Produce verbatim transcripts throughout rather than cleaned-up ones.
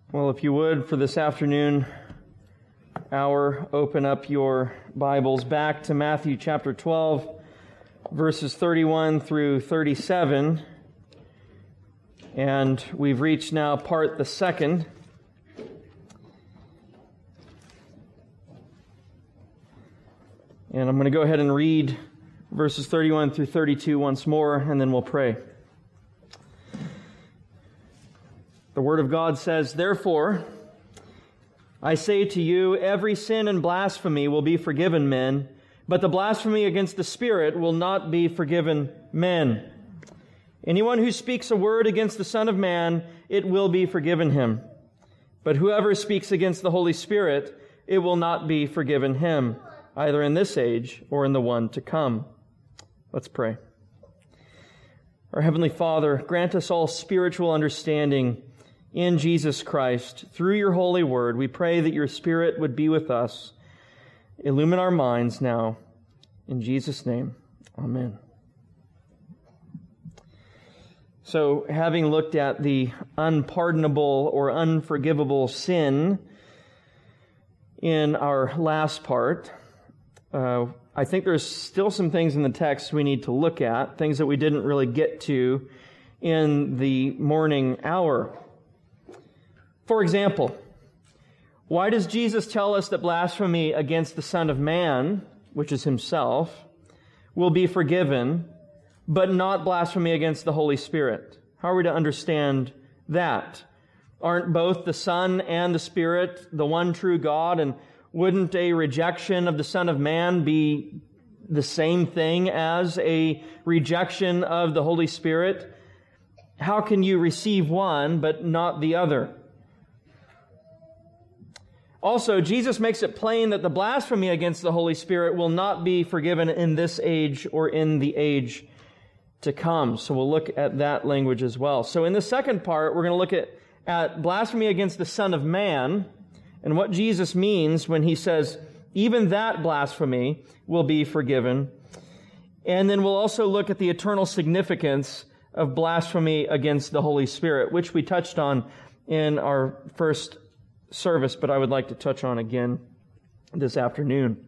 Well, if you would, for this afternoon hour, open up your Bibles back to Matthew chapter twelve, verses thirty-one through thirty-seven. And we've reached now part the second. And I'm going to go ahead and read verses thirty-one through thirty-two once more, and then we'll pray. The Word of God says, "Therefore, I say to you, every sin and blasphemy will be forgiven men, but the blasphemy against the Spirit will not be forgiven men. Anyone who speaks a word against the Son of Man, it will be forgiven him. But whoever speaks against the Holy Spirit, it will not be forgiven him, either in this age or in the one to come." Let's pray. Our Heavenly Father, grant us all spiritual understanding in Jesus Christ. Through your holy word, we pray that your Spirit would be with us. Illumine our minds now. In Jesus' name, amen. So, having looked at the unpardonable or unforgivable sin in our last part, uh, I think there's still some things in the text we need to look at, things that we didn't really get to in the morning hour. For example, why does Jesus tell us that blasphemy against the Son of Man, which is himself, will be forgiven, but not blasphemy against the Holy Spirit? How are we to understand that? Aren't both the Son and the Spirit the one true God? And wouldn't a rejection of the Son of Man be the same thing as a rejection of the Holy Spirit? How can you receive one but not the other? Also, Jesus makes it plain that the blasphemy against the Holy Spirit will not be forgiven in this age or in the age to come. So we'll look at that language as well. So in the second part, we're going to look at, at blasphemy against the Son of Man and what Jesus means when he says, even that blasphemy will be forgiven. And then we'll also look at the eternal significance of blasphemy against the Holy Spirit, which we touched on in our first service, but I would like to touch on again this afternoon.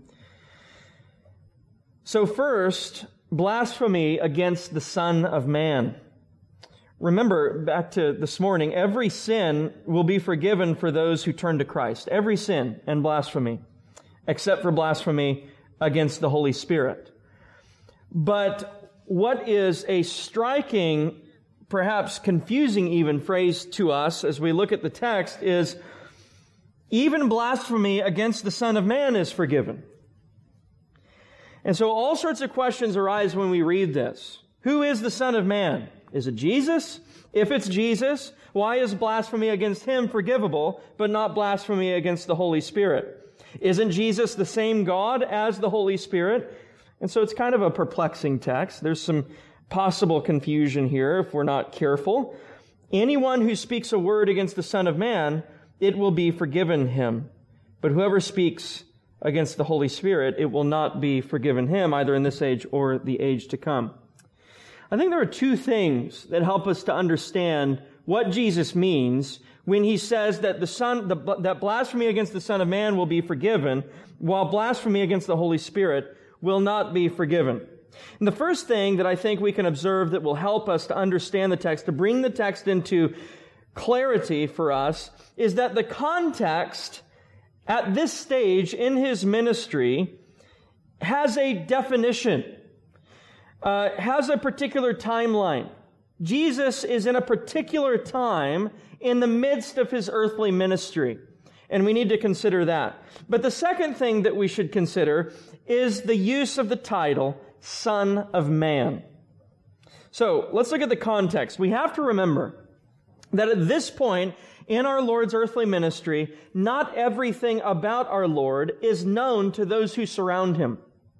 So first, blasphemy against the Son of Man. Remember, back to this morning, every sin will be forgiven for those who turn to Christ. Every sin and blasphemy, except for blasphemy against the Holy Spirit. But what is a striking, perhaps confusing even phrase to us as we look at the text is, even blasphemy against the Son of Man is forgiven. And so all sorts of questions arise when we read this. Who is the Son of Man? Is it Jesus? If it's Jesus, why is blasphemy against him forgivable, but not blasphemy against the Holy Spirit? Isn't Jesus the same God as the Holy Spirit? And so it's kind of a perplexing text. There's some possible confusion here if we're not careful. Anyone who speaks a word against the Son of Man, it will be forgiven him. But whoever speaks against the Holy Spirit, it will not be forgiven him, either in this age or the age to come. I think there are two things that help us to understand what Jesus means when he says that the Son, the, that blasphemy against the Son of Man will be forgiven, while blasphemy against the Holy Spirit will not be forgiven. And the first thing that I think we can observe that will help us to understand the text, to bring the text into clarity for us, is that the context at this stage in his ministry has a definition, uh, has a particular timeline. Jesus is in a particular time in the midst of his earthly ministry, and we need to consider that. But the second thing that we should consider is the use of the title, Son of Man. So let's look at the context. We have to remember that at this point in our Lord's earthly ministry, not everything about our Lord is known to those who surround him.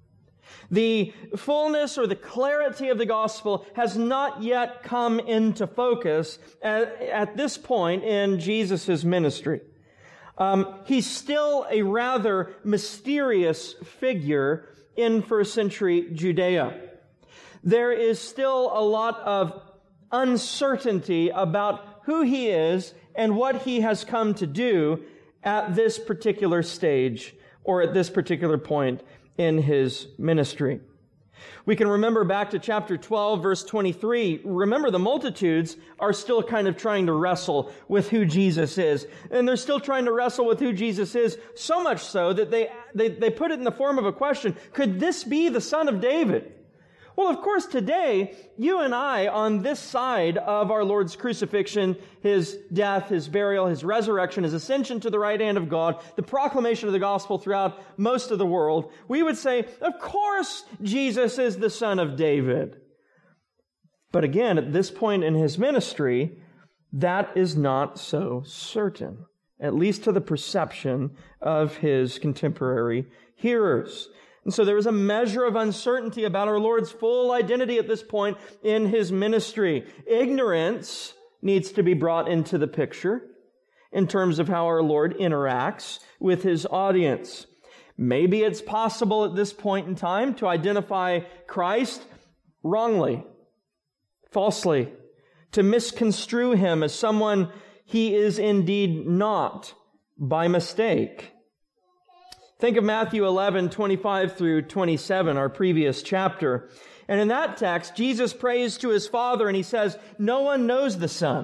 The fullness or the clarity of the gospel has not yet come into focus at, at this point in Jesus' ministry. Um, he's still a rather mysterious figure in first century Judea. There is still a lot of uncertainty about who he is and what he has come to do at this particular stage or at this particular point in his ministry. We can remember back to chapter twelve, verse twenty-three. Remember, the multitudes are still kind of trying to wrestle with who Jesus is. And they're still trying to wrestle with who Jesus is, so much so that they, they, they put it in the form of a question. Could this be the Son of David? Well, of course, today, you and I, on this side of our Lord's crucifixion, his death, his burial, his resurrection, his ascension to the right hand of God, the proclamation of the gospel throughout most of the world, we would say, of course, Jesus is the Son of David. But again, at this point in his ministry, that is not so certain, at least to the perception of his contemporary hearers. And so there is a measure of uncertainty about our Lord's full identity at this point in his ministry. Ignorance needs to be brought into the picture in terms of how our Lord interacts with his audience. Maybe it's possible at this point in time to identify Christ wrongly, falsely, to misconstrue him as someone he is indeed not by mistake. Think of Matthew eleven, twenty-five through twenty-seven, our previous chapter. And in that text, Jesus prays to his Father and he says, no one knows the Son.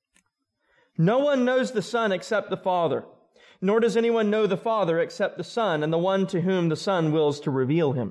No one knows the Son except the Father. Nor does anyone know the Father except the Son and the one to whom the Son wills to reveal him.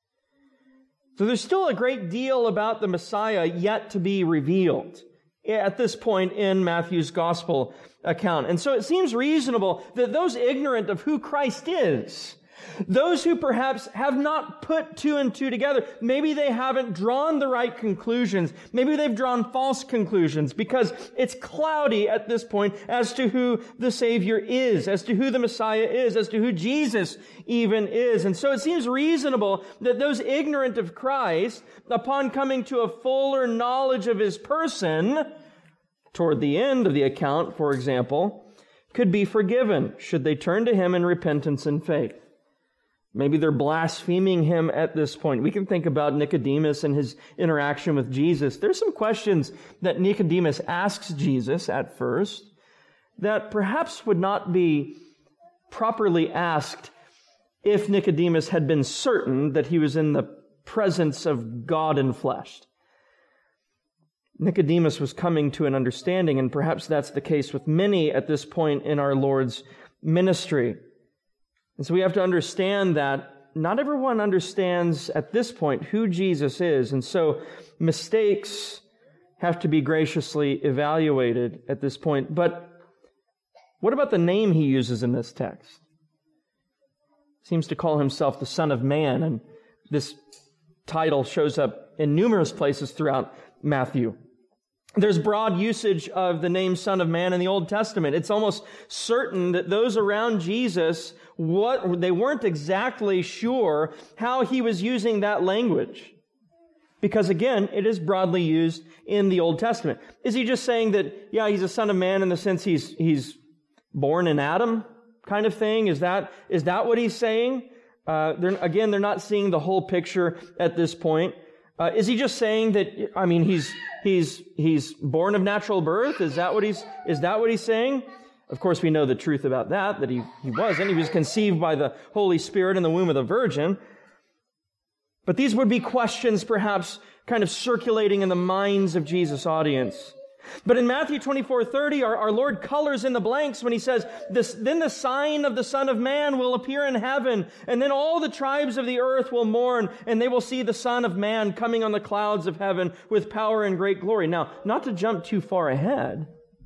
So there's still a great deal about the Messiah yet to be revealed at this point in Matthew's gospel account. And so it seems reasonable that those ignorant of who Christ is, those who perhaps have not put two and two together, maybe they haven't drawn the right conclusions. Maybe they've drawn false conclusions because it's cloudy at this point as to who the Savior is, as to who the Messiah is, as to who Jesus even is. And so it seems reasonable that those ignorant of Christ, upon coming to a fuller knowledge of his person, toward the end of the account, for example, could be forgiven should they turn to him in repentance and faith. Maybe they're blaspheming him at this point. We can think about Nicodemus and his interaction with Jesus. There's some questions that Nicodemus asks Jesus at first that perhaps would not be properly asked if Nicodemus had been certain that he was in the presence of God in flesh. Nicodemus was coming to an understanding, and perhaps that's the case with many at this point in our Lord's ministry. And so we have to understand that not everyone understands at this point who Jesus is, and so mistakes have to be graciously evaluated at this point. But what about the name he uses in this text? He seems to call himself the Son of Man, and this title shows up in numerous places throughout Matthew. There's broad usage of the name Son of Man in the Old Testament. It's almost certain that those around Jesus, what they weren't exactly sure how he was using that language. Because again, it is broadly used in the Old Testament. Is he just saying that, yeah, he's a son of man in the sense he's he's born in Adam kind of thing? Is that is that what he's saying? Uh, they're, again, they're not seeing the whole picture at this point. Uh, is he just saying that, I mean, he's he's he's born of natural birth? Is that what he's is that what he's saying? Of course, we know the truth about that, that he, he wasn't. He was conceived by the Holy Spirit in the womb of the Virgin. But these would be questions perhaps kind of circulating in the minds of Jesus' audience. But in Matthew twenty-four thirty, our, our Lord colors in the blanks when he says, this, then the sign of the Son of Man will appear in heaven, and then all the tribes of the earth will mourn, and they will see the Son of Man coming on the clouds of heaven with power and great glory. Now, not to jump too far ahead,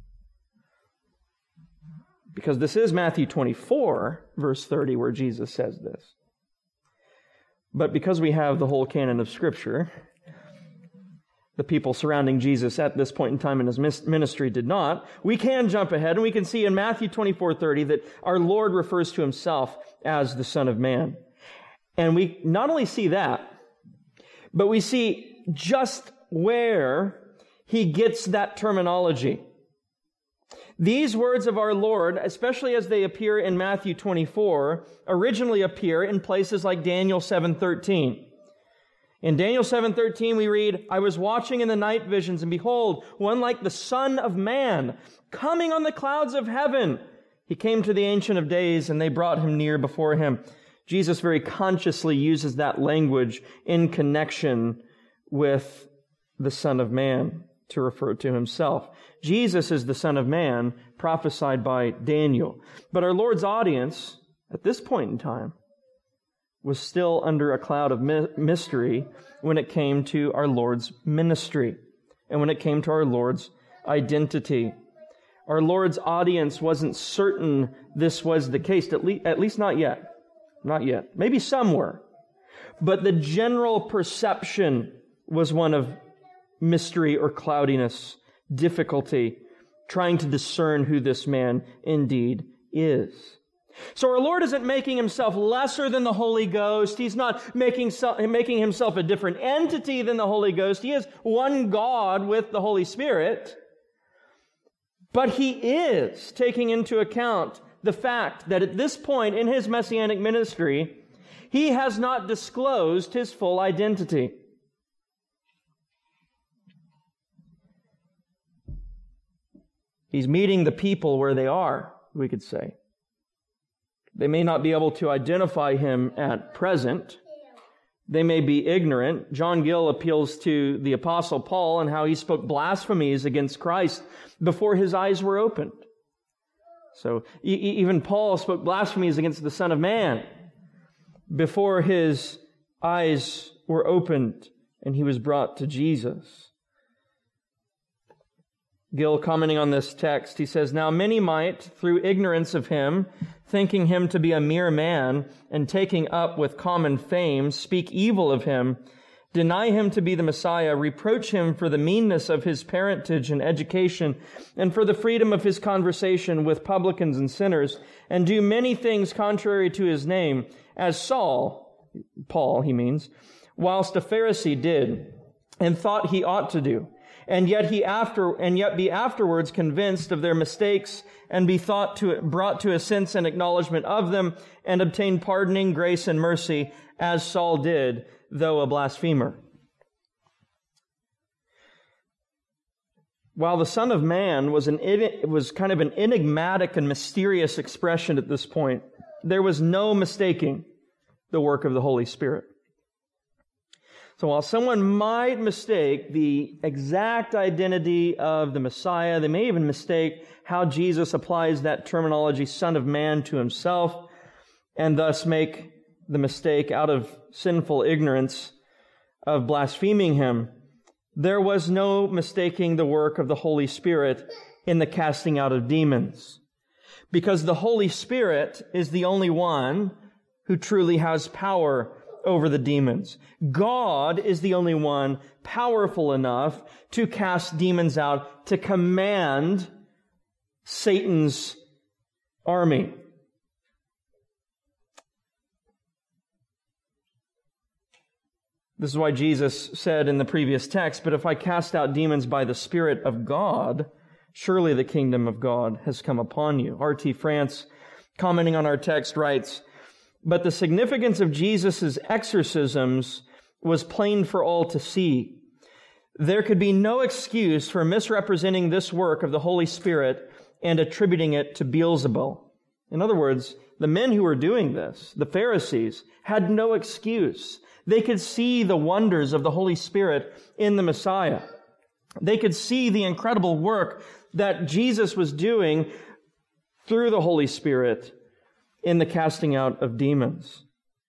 because this is Matthew twenty-four, verse thirty, where Jesus says this. But because we have the whole canon of Scripture, the people surrounding Jesus at this point in time in his ministry did not, we can jump ahead and we can see in Matthew twenty-four thirty that our Lord refers to himself as the Son of Man. And we not only see that, but we see just where he gets that terminology. These words of our Lord, especially as they appear in Matthew twenty-four, originally appear in places like Daniel seven thirteen. In Daniel seven thirteen we read, I was watching in the night visions, and behold, one like the Son of Man, coming on the clouds of heaven. He came to the Ancient of Days, and they brought him near before him. Jesus very consciously uses that language in connection with the Son of Man to refer to himself. Jesus is the Son of Man prophesied by Daniel. But our Lord's audience, at this point in time, was still under a cloud of my- mystery when it came to our Lord's ministry and when it came to our Lord's identity. Our Lord's audience wasn't certain this was the case, at, le- at least not yet. Not yet. Maybe some were. But the general perception was one of mystery or cloudiness, difficulty, trying to discern who this man indeed is. So our Lord isn't making himself lesser than the Holy Ghost. He's not making, making himself a different entity than the Holy Ghost. He is one God with the Holy Spirit. But he is taking into account the fact that at this point in his messianic ministry, he has not disclosed his full identity. He's meeting the people where they are, we could say. They may not be able to identify him at present. They may be ignorant. John Gill appeals to the Apostle Paul and how he spoke blasphemies against Christ before his eyes were opened. So e- even Paul spoke blasphemies against the Son of Man before his eyes were opened and he was brought to Jesus. Gill, commenting on this text, he says, Now many might, through ignorance of him, thinking him to be a mere man, and taking up with common fame, speak evil of him, deny him to be the Messiah, reproach him for the meanness of his parentage and education, and for the freedom of his conversation with publicans and sinners, and do many things contrary to his name, as Saul, Paul he means, whilst a Pharisee did, and thought he ought to do. And yet he after, and yet be afterwards convinced of their mistakes, and be thought to, brought to a sense and acknowledgement of them, and obtain pardoning, grace, and mercy, as Saul did, though a blasphemer. While the Son of Man was an was kind of an enigmatic and mysterious expression at this point, there was no mistaking the work of the Holy Spirit. So while someone might mistake the exact identity of the Messiah, they may even mistake how Jesus applies that terminology, Son of Man, to himself, and thus make the mistake out of sinful ignorance of blaspheming him. There was no mistaking the work of the Holy Spirit in the casting out of demons, because the Holy Spirit is the only one who truly has power over the demons. God is the only one powerful enough to cast demons out, to command Satan's army. This is why Jesus said in the previous text, but if I cast out demons by the Spirit of God, surely the kingdom of God has come upon you. R T France, commenting on our text, writes, but the significance of Jesus' exorcisms was plain for all to see. There could be no excuse for misrepresenting this work of the Holy Spirit and attributing it to Beelzebul. In other words, the men who were doing this, the Pharisees, had no excuse. They could see the wonders of the Holy Spirit in the Messiah. They could see the incredible work that Jesus was doing through the Holy Spirit in the casting out of demons.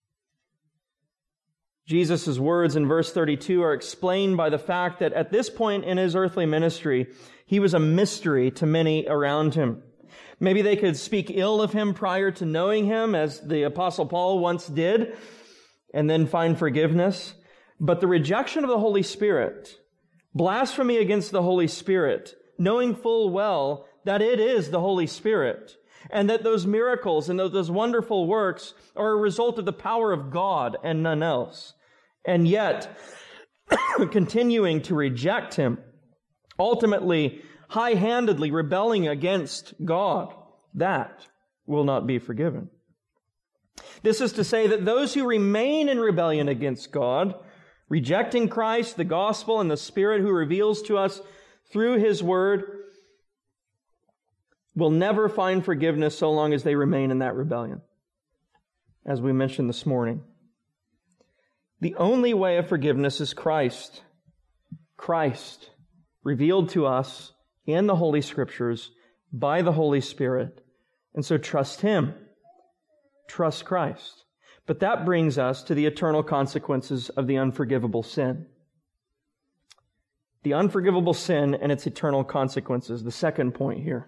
Jesus' words in verse thirty-two are explained by the fact that at this point in his earthly ministry, he was a mystery to many around him. Maybe they could speak ill of him prior to knowing him, as the Apostle Paul once did, and then find forgiveness. But the rejection of the Holy Spirit, blasphemy against the Holy Spirit, knowing full well that it is the Holy Spirit, and that those miracles and those wonderful works are a result of the power of God and none else. And yet, continuing to reject him, ultimately, high-handedly rebelling against God, that will not be forgiven. This is to say that those who remain in rebellion against God, Rejecting Christ, the gospel, and the Spirit who reveals to us through His Word will never find forgiveness so long as they remain in that rebellion, as we mentioned this morning. The only way of forgiveness is Christ. Christ, revealed to us in the Holy Scriptures by the Holy Spirit. And so trust Him. Trust Christ. But that brings us to the eternal consequences of the unforgivable sin. The unforgivable sin and its eternal consequences, the second point here.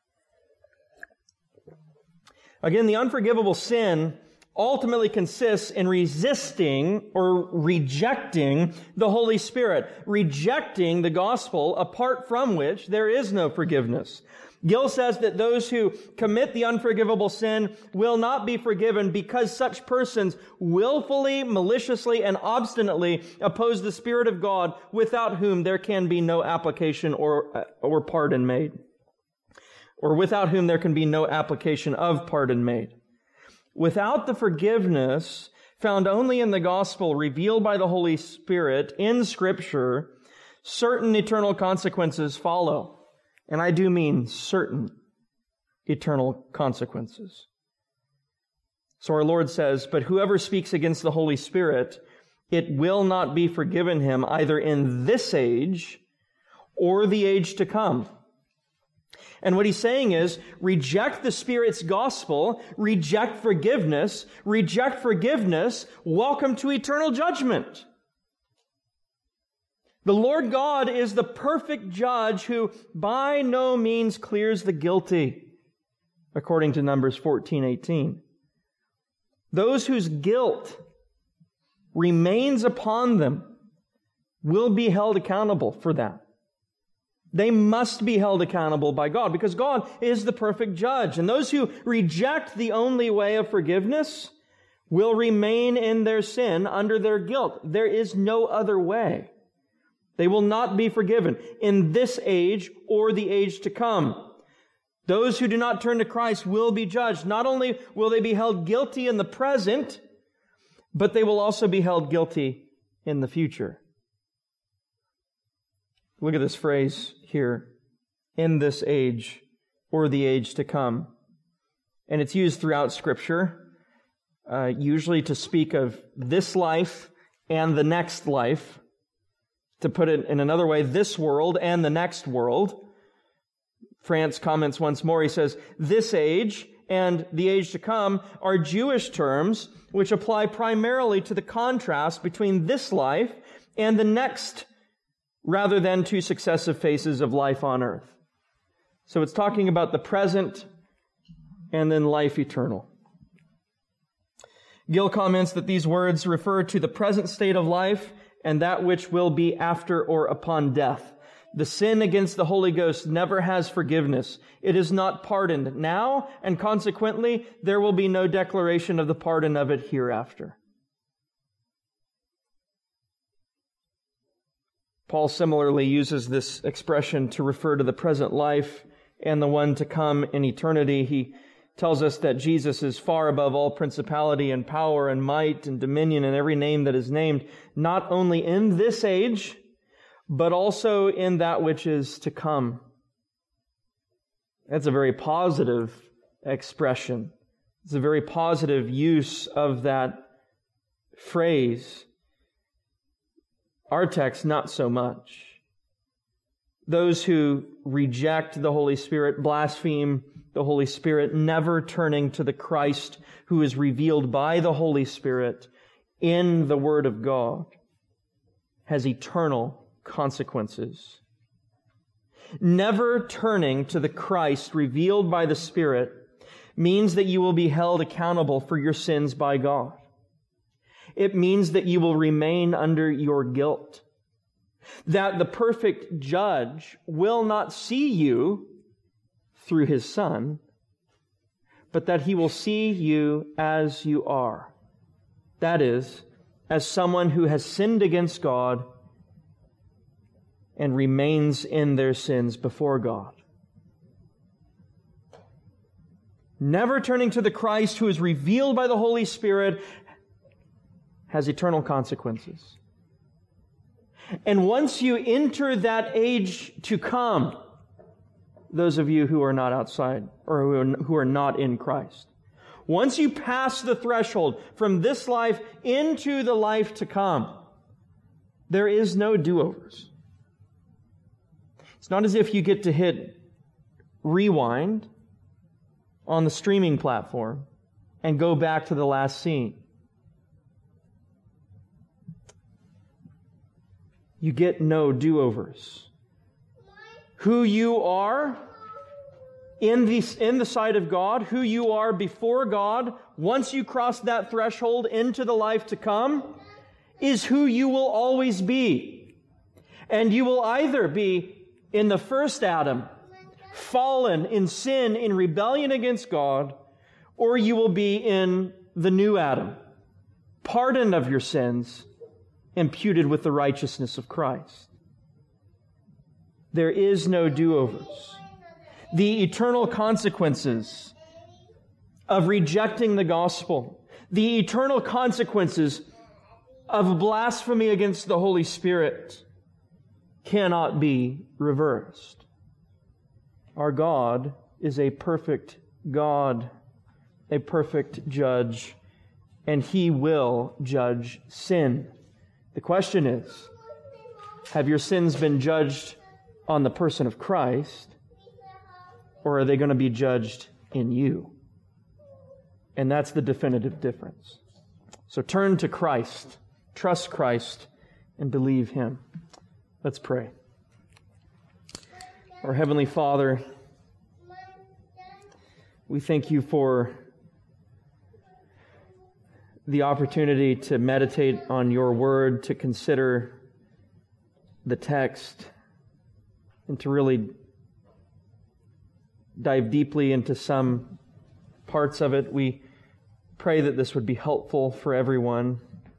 Again, the unforgivable sin ultimately consists in resisting or rejecting the Holy Spirit, rejecting the gospel apart from which there is no forgiveness. Gill says that those who commit the unforgivable sin will not be forgiven because such persons willfully, maliciously, and obstinately oppose the Spirit of God, without whom there can be no application or, or pardon made, or without whom there can be no application of pardon made. Without the forgiveness found only in the gospel revealed by the Holy Spirit in Scripture, certain eternal consequences follow. And I do mean certain eternal consequences. So our Lord says, "But whoever speaks against the Holy Spirit, it will not be forgiven him either in this age or the age to come." And what he's saying is, reject the Spirit's gospel, reject forgiveness, reject forgiveness, welcome to eternal judgment. The Lord God is the perfect judge who by no means clears the guilty, according to Numbers fourteen eighteen. Those whose guilt remains upon them will be held accountable for that. They must be held accountable by God because God is the perfect judge. And those who reject the only way of forgiveness will remain in their sin under their guilt. There is no other way. They will not be forgiven in this age or the age to come. Those who do not turn to Christ will be judged. Not only will they be held guilty in the present, but they will also be held guilty in the future. Look at this phrase here, in this age or the age to come. And it's used throughout Scripture, uh, usually to speak of this life and the next life. To put it in another way, this world and the next world. France comments once more, he says, "This age and the age to come are Jewish terms which apply primarily to the contrast between this life and the next, rather than to successive phases of life on earth." So it's talking about the present and then life eternal. Gill comments that these words refer to the present state of life and that which will be after or upon death. The sin against the Holy Ghost never has forgiveness. It is not pardoned now, and consequently, there will be no declaration of the pardon of it hereafter. Paul similarly uses this expression to refer to the present life and the one to come in eternity. He tells us that Jesus is far above all principality and power and might and dominion and every name that is named, not only in this age, but also in that which is to come. That's a very positive expression. It's a very positive use of that phrase. Our text, not so much. Those who reject the Holy Spirit, blaspheme the Holy Spirit, never turning to the Christ who is revealed by the Holy Spirit in the Word of God, has eternal consequences. Never turning to the Christ revealed by the Spirit means that you will be held accountable for your sins by God. It means that you will remain under your guilt. That the perfect judge will not see you through His Son, but that He will see you as you are. That is, as someone who has sinned against God and remains in their sins before God. Never turning to the Christ who is revealed by the Holy Spirit has eternal consequences. And once you enter that age to come, those of you who are not outside or who are, who are not in Christ, once you pass the threshold from this life into the life to come, there is no do-overs. It's not as if you get to hit rewind on the streaming platform and go back to the last scene. You get no do-overs. Who you are in the, in the sight of God, who you are before God, once you cross that threshold into the life to come, is who you will always be. And you will either be in the first Adam, fallen in sin, in rebellion against God, or you will be in the new Adam, pardoned of your sins, imputed with the righteousness of Christ. There is no do-overs. The eternal consequences of rejecting the gospel, the eternal consequences of blasphemy against the Holy Spirit cannot be reversed. Our God is a perfect God, a perfect judge, and He will judge sin. The question is, have your sins been judged on the person of Christ, or are they going to be judged in you? And that's the definitive difference. So turn to Christ, trust Christ, and believe Him. Let's pray. Our Heavenly Father, we thank You for the opportunity to meditate on Your Word, to consider the text, and to really dive deeply into some parts of it. We pray that this would be helpful for everyone.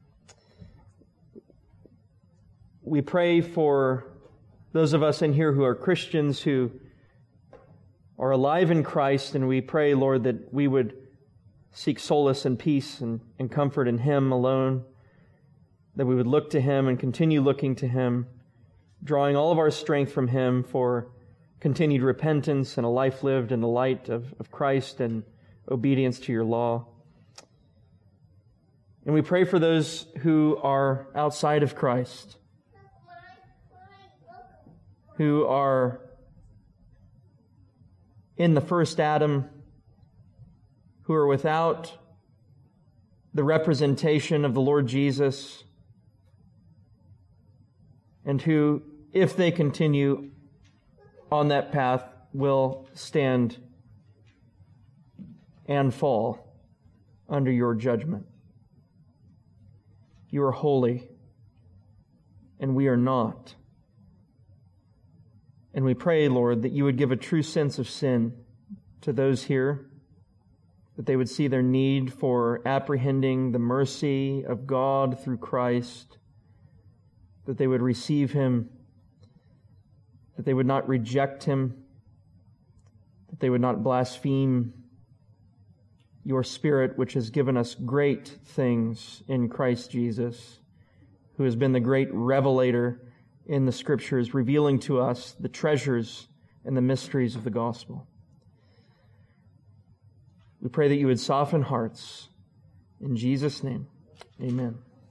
We pray for those of us in here who are Christians, who are alive in Christ, and we pray, Lord, that we would seek solace and peace and, and comfort in Him alone, that we would look to Him and continue looking to Him, drawing all of our strength from Him for continued repentance and a life lived in the light of, of Christ and obedience to Your law. And we pray for those who are outside of Christ, who are in the first Adam, who are without the representation of the Lord Jesus, and who, if they continue on that path, will stand and fall under Your judgment. You are holy, and we are not. And we pray, Lord, that You would give a true sense of sin to those here, that they would see their need for apprehending the mercy of God through Christ, that they would receive Him, that they would not reject Him, that they would not blaspheme Your Spirit, which has given us great things in Christ Jesus, who has been the great revelator in the Scriptures, revealing to us the treasures and the mysteries of the gospel. We pray that You would soften hearts. In Jesus' name, amen.